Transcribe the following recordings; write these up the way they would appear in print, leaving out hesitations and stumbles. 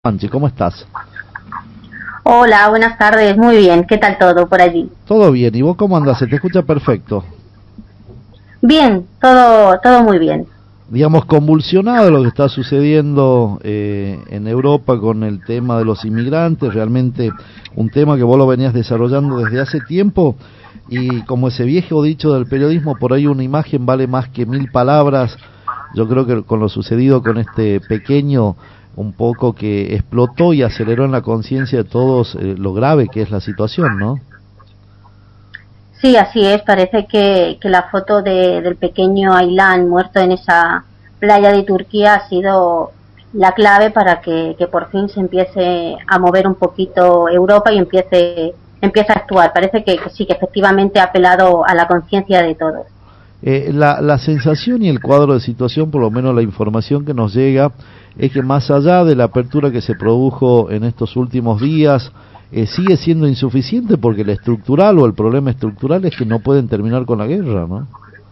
Anchi, ¿cómo estás? Hola, buenas tardes, muy bien, ¿qué tal todo por allí? Todo bien, ¿y vos cómo andás? Se te escucha perfecto. Bien, todo muy bien. Digamos, convulsionado lo que está sucediendo en Europa con el tema de los inmigrantes, realmente un tema que vos lo venías desarrollando desde hace tiempo, y como ese viejo dicho del periodismo, por ahí una imagen vale más que 1000 palabras. Yo creo que con lo sucedido con este pequeño, un poco que explotó y aceleró en la conciencia de todos lo grave que es la situación, ¿no? Sí, así es, parece que la foto del pequeño Aylan muerto en esa playa de Turquía ha sido la clave para que por fin se empiece a mover un poquito Europa y empiece a actuar. Parece que sí, que efectivamente ha apelado a la conciencia de todos. La sensación y el cuadro de situación, por lo menos la información que nos llega, es que más allá de la apertura que se produjo en estos últimos días, sigue siendo insuficiente porque el estructural o el problema estructural es que no pueden terminar con la guerra, ¿no?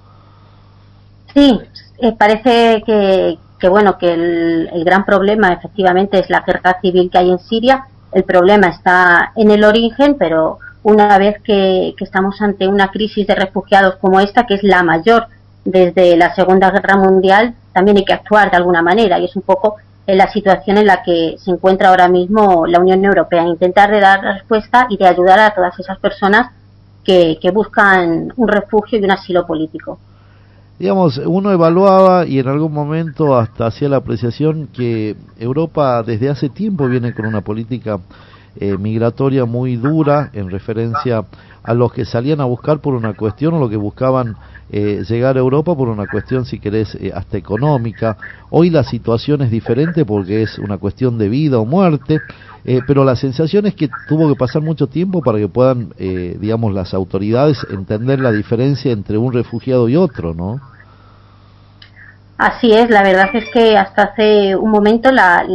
Sí, parece que bueno, que el gran problema efectivamente es la guerra civil que hay en Siria. El problema está en el origen, pero una vez que estamos ante una crisis de refugiados como esta, que es la mayor desde la Segunda Guerra Mundial, también hay que actuar de alguna manera, y es un poco en la situación en la que se encuentra ahora mismo la Unión Europea, intentar de dar respuesta y de ayudar a todas esas personas que buscan un refugio y un asilo político. Digamos, uno evaluaba y en algún momento hasta hacía la apreciación que Europa desde hace tiempo viene con una política migratoria muy dura en referencia a los que salían a buscar por una cuestión o lo que buscaban llegar a Europa por una cuestión, si querés, hasta económica. Hoy la situación es diferente porque es una cuestión de vida o muerte, pero la sensación es que tuvo que pasar mucho tiempo para que puedan, digamos, las autoridades entender la diferencia entre un refugiado y otro, ¿no? Así es, la verdad es que hasta hace un momento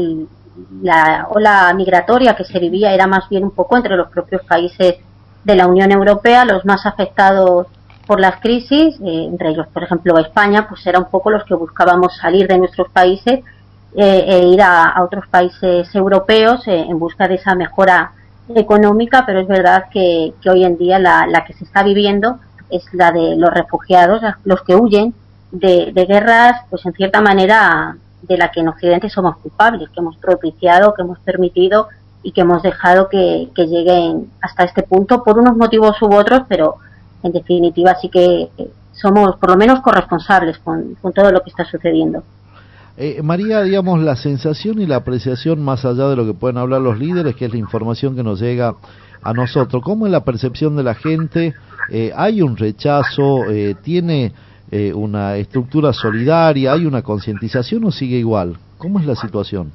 la ola migratoria que se vivía era más bien un poco entre los propios países de la Unión Europea, los más afectados por las crisis, entre ellos, por ejemplo, España, pues era un poco los que buscábamos salir de nuestros países e ir a otros países europeos en busca de esa mejora económica, pero es verdad que hoy en día la que se está viviendo es la de los refugiados, los que huyen de guerras, pues en cierta manera de la que en Occidente somos culpables, que hemos propiciado, que hemos permitido y que hemos dejado que lleguen hasta este punto por unos motivos u otros, pero en definitiva sí que somos por lo menos corresponsables con todo lo que está sucediendo. María, digamos, la sensación y la apreciación más allá de lo que pueden hablar los líderes, que es la información que nos llega a nosotros, ¿cómo es la percepción de la gente? ¿Hay un rechazo? ¿Tiene una estructura solidaria? ¿Hay una concientización o sigue igual? ¿Cómo es la situación?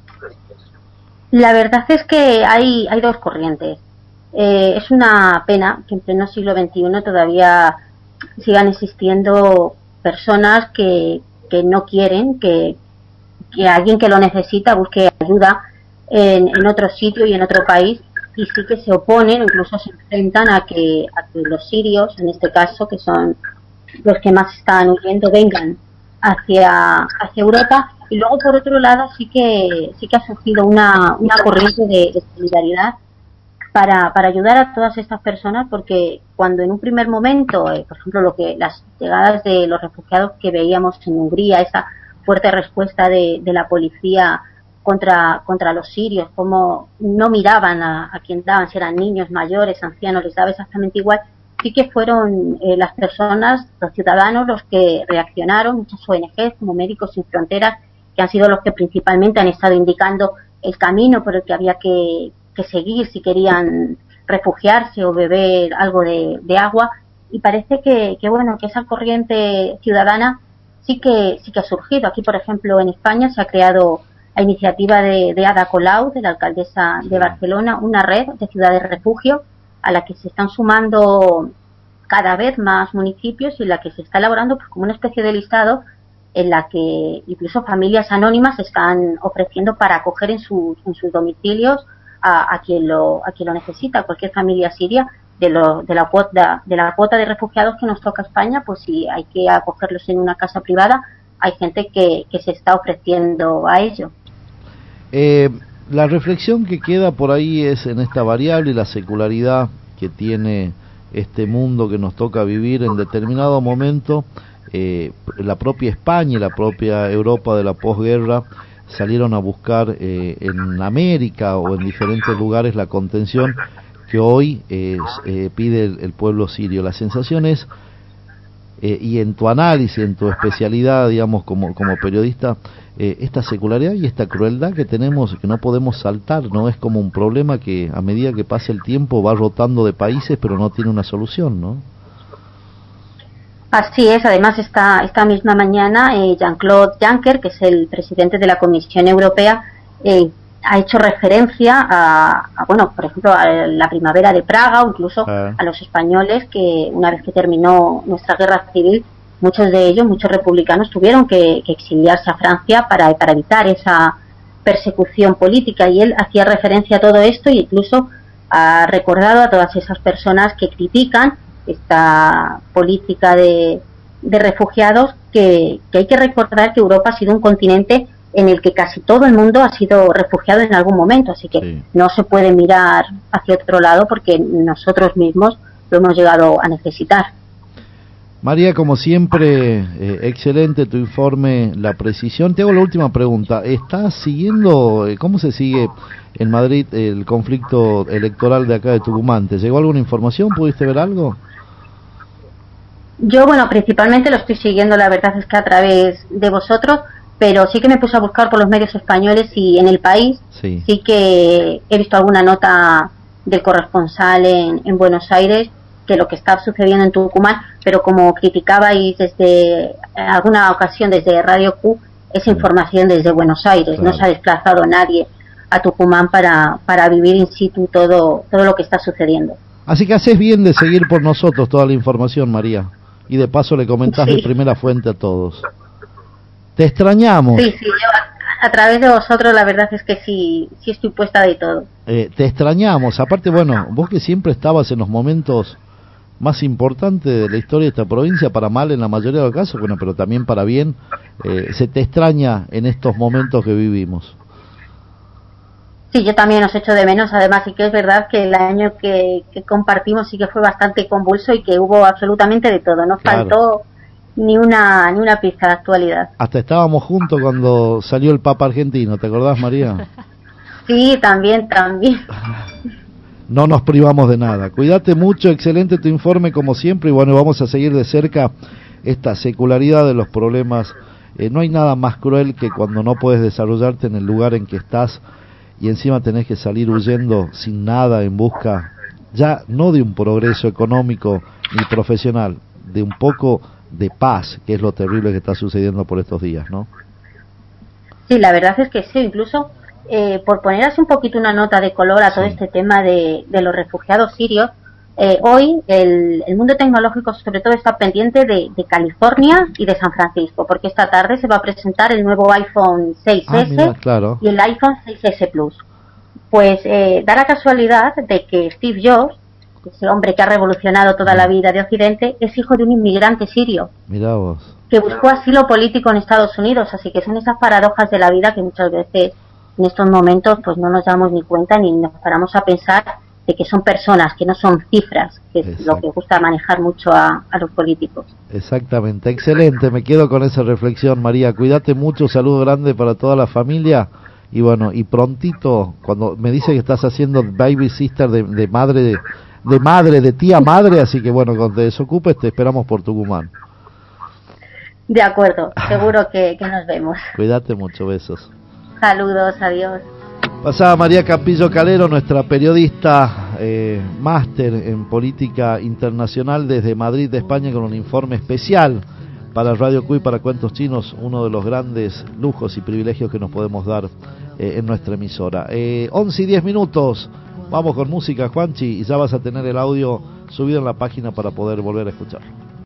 La verdad es que hay dos corrientes. Es una pena que en pleno siglo XXI todavía sigan existiendo personas que no quieren que alguien que lo necesita busque ayuda en otro sitio y en otro país, y sí que se oponen, incluso se enfrentan a que los sirios, en este caso, que son los que más están huyendo, vengan hacia Europa. Y luego, por otro lado, sí que ha surgido una corriente de solidaridad para ayudar a todas estas personas, porque cuando en un primer momento, por ejemplo, las llegadas de los refugiados que veíamos en Hungría, esa fuerte respuesta de la policía contra los sirios, como no miraban a quien daban, si eran niños, mayores, ancianos, les daba exactamente igual, sí que fueron las personas, los ciudadanos, los que reaccionaron, muchas ONGs como Médicos Sin Fronteras, que han sido los que principalmente han estado indicando el camino por el que había que seguir si querían refugiarse o beber algo de agua, y parece que bueno, que esa corriente ciudadana sí que ha surgido. Aquí, por ejemplo, en España se ha creado a iniciativa de Ada Colau, de la alcaldesa de Barcelona, una red de ciudades refugio a la que se están sumando cada vez más municipios y en la que se está elaborando pues como una especie de listado en la que incluso familias anónimas están ofreciendo para acoger en sus domicilios a quien lo necesita, cualquier familia siria de la cuota de refugiados que nos toca a España, pues si hay que acogerlos en una casa privada, hay gente que se está ofreciendo a ello. La reflexión que queda por ahí es en esta variable y la secularidad que tiene este mundo que nos toca vivir en determinado momento. La propia España y la propia Europa de la posguerra salieron a buscar en América o en diferentes lugares la contención que hoy pide el pueblo sirio. La sensación es, y en tu análisis, en tu especialidad, digamos, como periodista, esta secularidad y esta crueldad que tenemos, que no podemos saltar, ¿no? Es como un problema que a medida que pasa el tiempo va rotando de países, pero no tiene una solución, ¿no? Así es. Además, esta misma mañana Jean-Claude Juncker, que es el presidente de la Comisión Europea, ha hecho referencia bueno, por ejemplo, a la primavera de Praga, o incluso a los españoles que una vez que terminó nuestra guerra civil, muchos de ellos, muchos republicanos, tuvieron que exiliarse a Francia para evitar esa persecución política, y él hacía referencia a todo esto y incluso ha recordado a todas esas personas que critican esta política de refugiados, que hay que recordar que Europa ha sido un continente en el que casi todo el mundo ha sido refugiado en algún momento, así que sí, no se puede mirar hacia otro lado porque nosotros mismos lo hemos llegado a necesitar. María, como siempre, excelente tu informe, la precisión. Te hago la última pregunta. ¿Estás siguiendo, cómo se sigue en Madrid el conflicto electoral de acá de Tucumán? ¿Te llegó alguna información? ¿Pudiste ver algo? Yo, bueno, principalmente lo estoy siguiendo, la verdad es que a través de vosotros, pero sí que me puse a buscar por los medios españoles y en El País sí que he visto alguna nota del corresponsal en Buenos Aires de lo que está sucediendo en Tucumán, pero como criticabais desde alguna ocasión desde Radio Q, esa información desde Buenos Aires, claro. No se ha desplazado nadie a Tucumán para vivir in situ todo lo que está sucediendo. Así que haces bien de seguir por nosotros toda la información, María, y de paso le comentás de primera fuente a todos. Te extrañamos. Sí, yo a través de vosotros la verdad es que sí estoy puesta de todo. Te extrañamos, aparte, bueno, vos que siempre estabas en los momentos más importantes de la historia de esta provincia, para mal en la mayoría de los casos, bueno, pero también para bien, se te extraña en estos momentos que vivimos. Sí, yo también os echo de menos, además sí que es verdad que el año que compartimos sí que fue bastante convulso y que hubo absolutamente de todo, no faltó ni una pizca de actualidad. Hasta estábamos juntos cuando salió el Papa argentino, ¿te acordás, María? Sí, también. No nos privamos de nada. Cuídate mucho, excelente tu informe como siempre, y bueno, vamos a seguir de cerca esta secularidad de los problemas. No hay nada más cruel que cuando no puedes desarrollarte en el lugar en que estás y encima tenés que salir huyendo sin nada en busca, ya no de un progreso económico ni profesional, de un poco de paz, que es lo terrible que está sucediendo por estos días, ¿no? Sí, la verdad es que sí, incluso por poner así un poquito una nota de color a todo este tema de los refugiados sirios, hoy el mundo tecnológico sobre todo está pendiente de California y de San Francisco, porque esta tarde se va a presentar el nuevo iPhone 6S mira, claro. y el iPhone 6S Plus. Pues da la casualidad de que Steve Jobs, ese hombre que ha revolucionado toda la vida de Occidente, es hijo de un inmigrante sirio. Mirá vos. Que buscó asilo político en Estados Unidos, así que son esas paradojas de la vida que muchas veces en estos momentos pues no nos damos ni cuenta ni nos paramos a pensar de que son personas, que no son cifras, que es lo que gusta manejar mucho a los políticos. Exactamente, excelente, me quedo con esa reflexión, María. Cuídate mucho, saludo grande para toda la familia y bueno, y prontito, cuando me dice que estás haciendo baby sister de madre, de tía madre, así que bueno, cuando te desocupes te esperamos por Tucumán. De acuerdo, seguro que nos vemos. Cuídate mucho, besos. Saludos, adiós. Pasaba María Campillo Calero, nuestra periodista máster en política internacional desde Madrid, de España, con un informe especial para Radio Q y para Cuentos Chinos, uno de los grandes lujos y privilegios que nos podemos dar en nuestra emisora. 11:10, vamos con música, Juanchi, y ya vas a tener el audio subido en la página para poder volver a escucharlo.